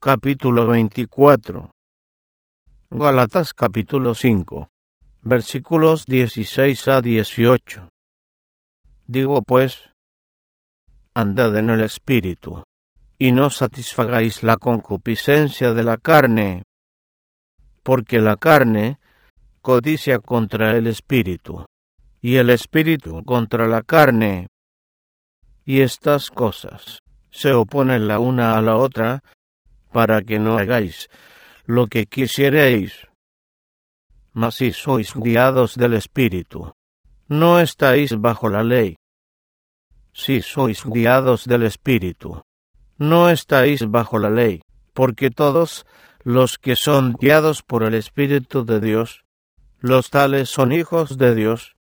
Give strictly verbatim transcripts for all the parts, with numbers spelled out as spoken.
capítulo veinticuatro. Gálatas capítulo cinco, versículos dieciséis a dieciocho. Digo pues, andad en el Espíritu, y no satisfagáis la concupiscencia de la carne, porque la carne codicia contra el Espíritu, y el Espíritu contra la carne, y estas cosas se oponen la una a la otra, para que no hagáis lo que quisierais. Mas si sois guiados del Espíritu, no estáis bajo la ley. Si sois guiados del Espíritu, no estáis bajo la ley, porque todos los que son guiados por el Espíritu de Dios, los tales son hijos de Dios.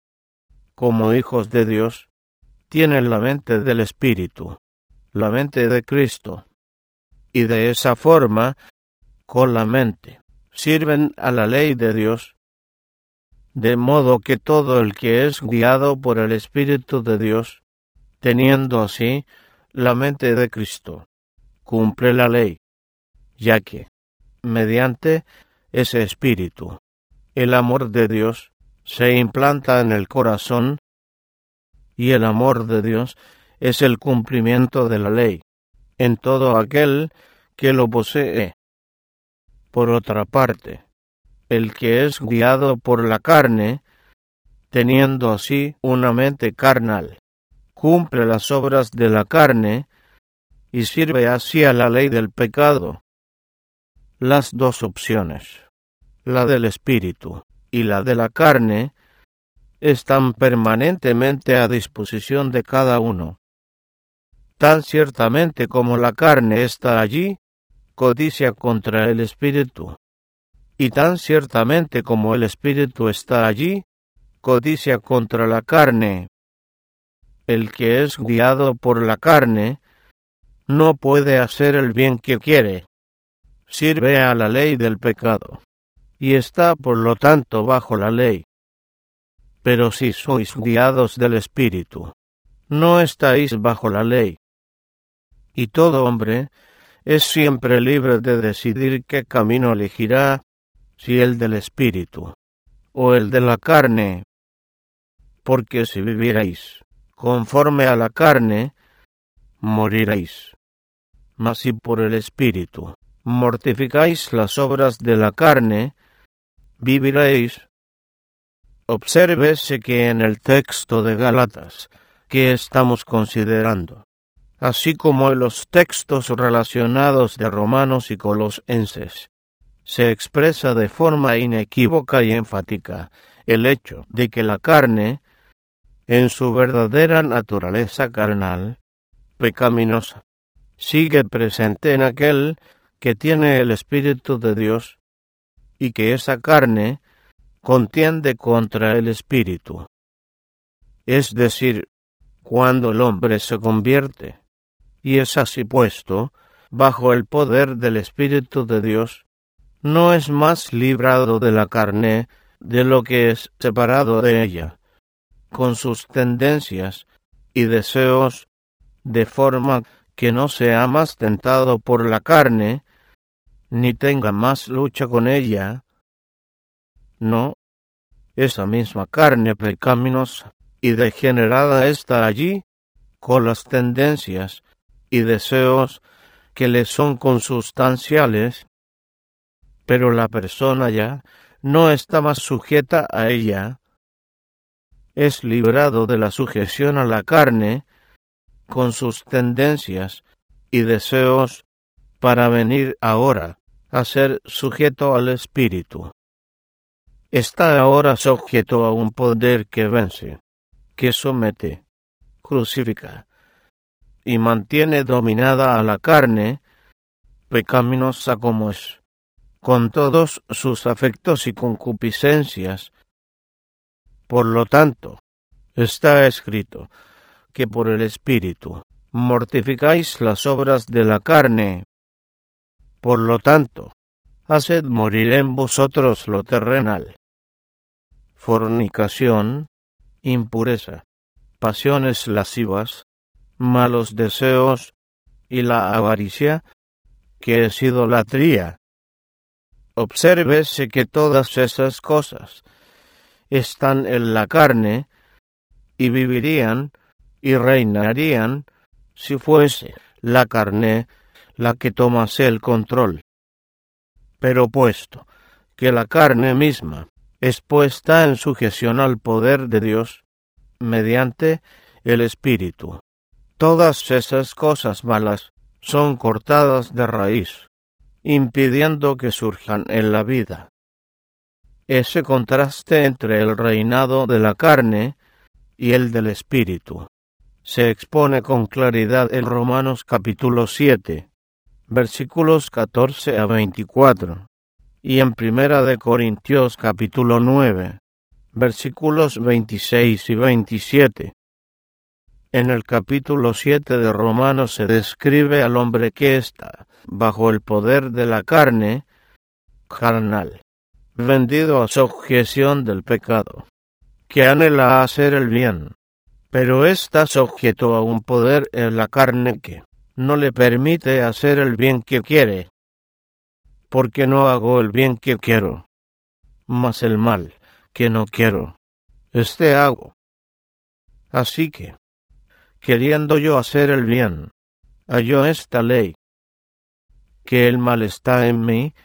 Como hijos de Dios, tienen la mente del Espíritu, la mente de Cristo, y de esa forma, con la mente, sirven a la ley de Dios, de modo que todo el que es guiado por el Espíritu de Dios, teniendo así la mente de Cristo, cumple la ley, ya que, mediante ese Espíritu, el amor de Dios se implanta en el corazón, y el amor de Dios es el cumplimiento de la ley, en todo aquel que lo posee. Por otra parte, el que es guiado por la carne, teniendo así una mente carnal, cumple las obras de la carne y sirve así a la ley del pecado. Las dos opciones, la del Espíritu y la de la carne, están permanentemente a disposición de cada uno. Tan ciertamente como la carne está allí, codicia contra el Espíritu, y tan ciertamente como el Espíritu está allí, codicia contra la carne. El que es guiado por la carne no puede hacer el bien que quiere, sirve a la ley del pecado, y está por lo tanto bajo la ley. Pero si sois guiados del Espíritu, no estáis bajo la ley. Y todo hombre es siempre libre de decidir qué camino elegirá, si el del Espíritu o el de la carne. Porque si vivierais conforme a la carne, moriréis. Mas si por el Espíritu mortificáis las obras de la carne, viviréis. Obsérvese que en el texto de Gálatas que estamos considerando, así como en los textos relacionados de Romanos y Colosenses, se expresa de forma inequívoca y enfática el hecho de que la carne, en su verdadera naturaleza carnal, pecaminosa, sigue presente en aquel que tiene el Espíritu de Dios, y que esa carne contiende contra el Espíritu. Es decir, cuando el hombre se convierte, y es así puesto bajo el poder del Espíritu de Dios, no es más librado de la carne de lo que es separado de ella, con sus tendencias y deseos, de forma que no sea más tentado por la carne, ni tenga más lucha con ella. No, esa misma carne pecaminosa y degenerada está allí, con las tendencias y deseos que le son consustanciales, pero la persona ya no está más sujeta a ella, es librado de la sujeción a la carne, con sus tendencias y deseos, para venir ahora a ser sujeto al Espíritu. Está ahora sujeto a un poder que vence, que somete, crucifica y mantiene dominada a la carne, pecaminosa como es, con todos sus afectos y concupiscencias. Por lo tanto, está escrito que por el Espíritu mortificáis las obras de la carne. Por lo tanto, haced morir en vosotros lo terrenal: fornicación, impureza, pasiones lascivas, malos deseos y la avaricia, que es idolatría. Obsérvese que todas esas cosas están en la carne y vivirían y reinarían si fuese la carne la que tomase el control. Pero puesto que la carne misma es puesta en sujeción al poder de Dios mediante el Espíritu, todas esas cosas malas son cortadas de raíz, impidiendo que surjan en la vida. Ese contraste entre el reinado de la carne y el del Espíritu se expone con claridad en Romanos capítulo siete, versículos catorce a veinticuatro, y en Primera de Corintios capítulo nueve, versículos veintiséis y veintisiete. En el capítulo siete de Romanos se describe al hombre que está bajo el poder de la carne carnal, vendido a sujeción del pecado, que anhela hacer el bien, pero está sujeto a un poder en la carne que no le permite hacer el bien que quiere, porque no hago el bien que quiero, mas el mal que no quiero, este hago. Así que, queriendo yo hacer el bien, hallo esta ley, que el mal está en mí,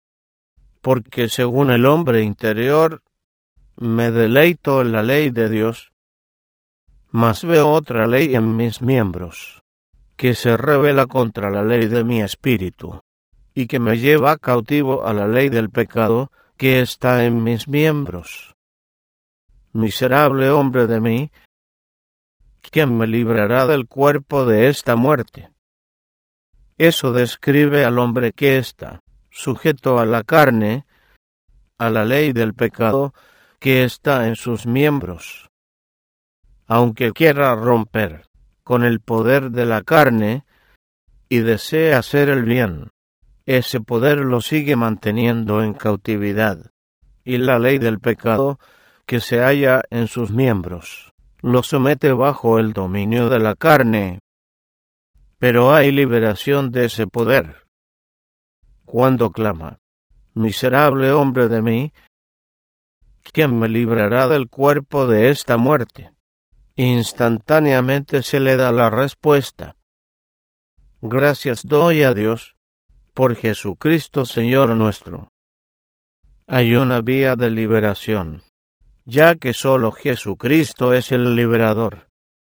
porque según el hombre interior me deleito en la ley de Dios, mas veo otra ley en mis miembros, que se rebela contra la ley de mi espíritu, y que me lleva cautivo a la ley del pecado que está en mis miembros. Miserable hombre de mí, ¿quién me librará del cuerpo de esta muerte? Eso describe al hombre que está sujeto a la carne, a la ley del pecado que está en sus miembros. Aunque quiera romper con el poder de la carne y desee hacer el bien, ese poder lo sigue manteniendo en cautividad, y la ley del pecado que se halla en sus miembros lo somete bajo el dominio de la carne. Pero hay liberación de ese poder. Cuando clama, miserable hombre de mí, ¿quién me librará del cuerpo de esta muerte? Instantáneamente se le da la respuesta. Gracias doy a Dios por Jesucristo Señor nuestro. Hay una vía de liberación, ya que solo Jesucristo es el liberador.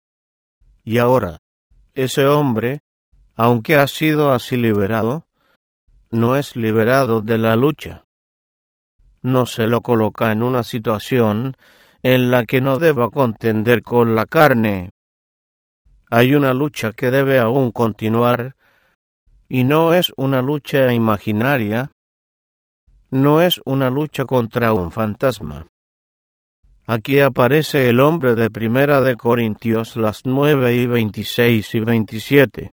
Y ahora, ese hombre, aunque ha sido así liberado, no es liberado de la lucha. No se lo coloca en una situación en la que no deba contender con la carne. Hay una lucha que debe aún continuar, y no es una lucha imaginaria, no es una lucha contra un fantasma. Aquí aparece el hombre de Primera de Corintios las nueve y veintiséis y veintisiete.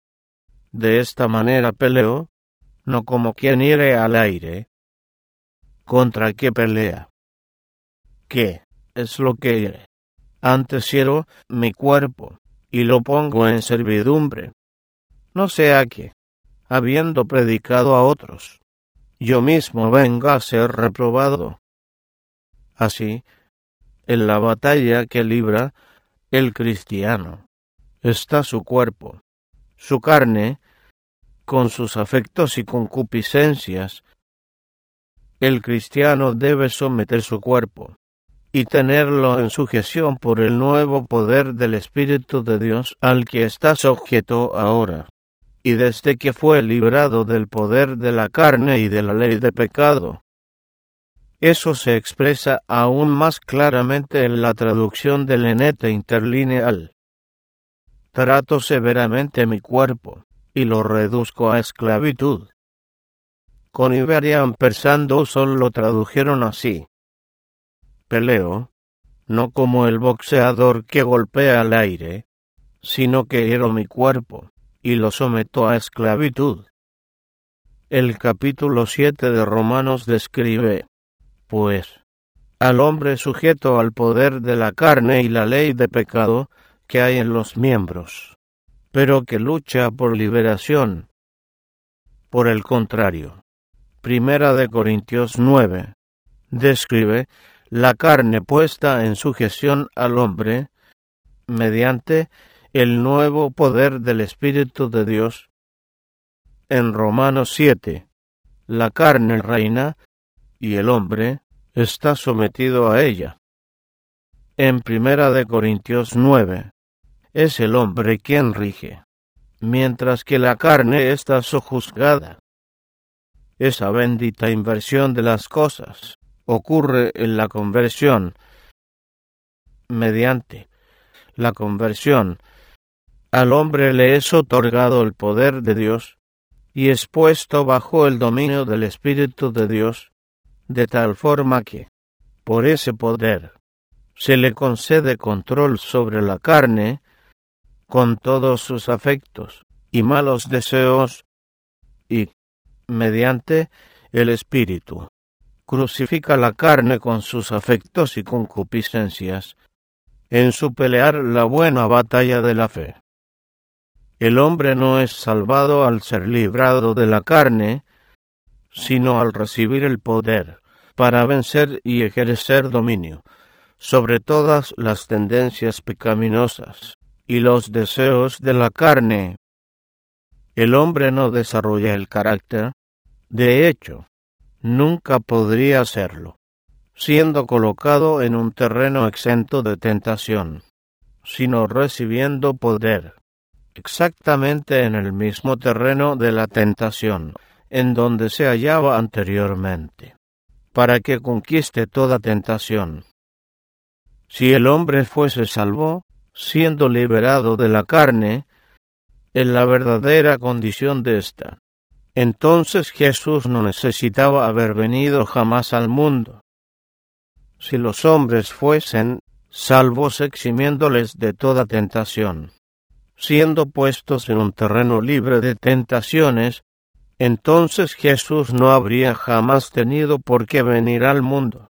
De esta manera peleo, no como quien hiere al aire. ¿Contra qué pelea? ¿Qué es lo que hiere? Antes hiero mi cuerpo, y lo pongo en servidumbre. No sea que, habiendo predicado a otros, yo mismo venga a ser reprobado. Así, en la batalla que libra el cristiano, está su cuerpo, su carne, con sus afectos y concupiscencias. El cristiano debe someter su cuerpo y tenerlo en sujeción por el nuevo poder del Espíritu de Dios al que está sujeto ahora, y desde que fue librado del poder de la carne y de la ley de pecado. Eso se expresa aún más claramente en la traducción del enete interlineal. Trato severamente mi cuerpo, y lo reduzco a esclavitud. Con Iberia Ampersand Son lo tradujeron así. Peleo, no como el boxeador que golpea al aire, sino que hiero mi cuerpo, y lo someto a esclavitud. El capítulo siete de Romanos describe, pues, al hombre sujeto al poder de la carne y la ley de pecado que hay en los miembros, pero que lucha por liberación. Por el contrario, Primera de Corintios nueve describe la carne puesta en sujeción al hombre mediante el nuevo poder del Espíritu de Dios. En Romanos siete, la carne reina y el hombre está sometido a ella. En Primera de Corintios nueve, es el hombre quien rige, mientras que la carne está sojuzgada. Esa bendita inversión de las cosas ocurre en la conversión. Mediante la conversión, al hombre le es otorgado el poder de Dios y es puesto bajo el dominio del Espíritu de Dios, de tal forma que, por ese poder, se le concede control sobre la carne, con todos sus afectos y malos deseos, y, mediante el Espíritu, crucifica la carne con sus afectos y concupiscencias, en su pelear la buena batalla de la fe. El hombre no es salvado al ser librado de la carne, sino al recibir el poder para vencer y ejercer dominio sobre todas las tendencias pecaminosas y los deseos de la carne. El hombre no desarrolla el carácter, de hecho, nunca podría hacerlo, siendo colocado en un terreno exento de tentación, sino recibiendo poder, exactamente en el mismo terreno de la tentación, en donde se hallaba anteriormente, para que conquiste toda tentación. Si el hombre fuese salvo, siendo liberado de la carne, en la verdadera condición de ésta, entonces Jesús no necesitaba haber venido jamás al mundo. Si los hombres fuesen salvos eximiéndoles de toda tentación, siendo puestos en un terreno libre de tentaciones, entonces Jesús no habría jamás tenido por qué venir al mundo.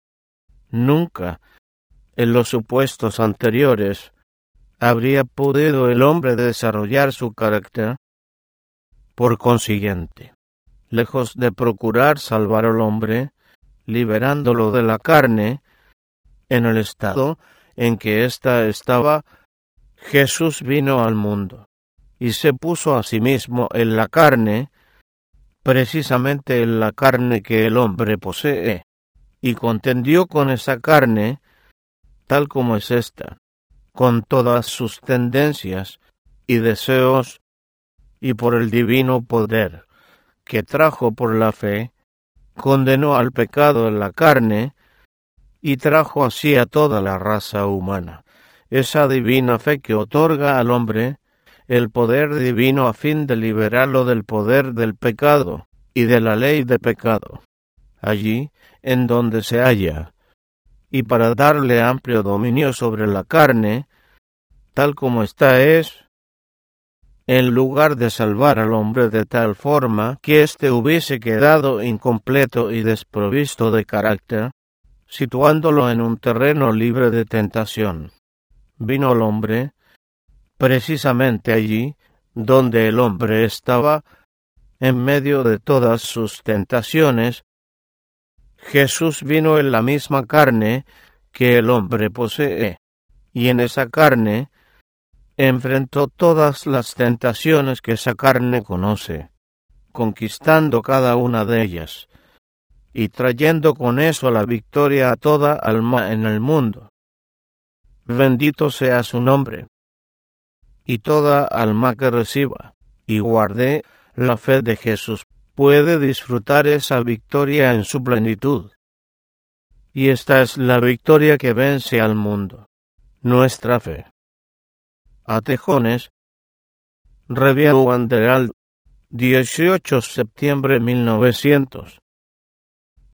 Nunca, en los supuestos anteriores, habría podido el hombre desarrollar su carácter. Por consiguiente, lejos de procurar salvar al hombre, liberándolo de la carne, en el estado en que ésta estaba, Jesús vino al mundo, y se puso a sí mismo en la carne, precisamente en la carne que el hombre posee, y contendió con esa carne, tal como es ésta, con todas sus tendencias y deseos, y por el divino poder que trajo por la fe, condenó al pecado en la carne, y trajo así a toda la raza humana esa divina fe que otorga al hombre el poder divino a fin de liberarlo del poder del pecado y de la ley de pecado, allí en donde se halla, y para darle amplio dominio sobre la carne, tal como ésta es, en lugar de salvar al hombre de tal forma que éste hubiese quedado incompleto y desprovisto de carácter, situándolo en un terreno libre de tentación. Vino el hombre, precisamente allí donde el hombre estaba, en medio de todas sus tentaciones. Jesús vino en la misma carne que el hombre posee, y en esa carne enfrentó todas las tentaciones que esa carne conoce, conquistando cada una de ellas, y trayendo con eso la victoria a toda alma en el mundo. Bendito sea su nombre. Y toda alma que reciba y guarde la fe de Jesús puede disfrutar esa victoria en su plenitud. Y esta es la victoria que vence al mundo, nuestra fe. A Tejones, Review Anderal, dieciocho de septiembre de mil novecientos.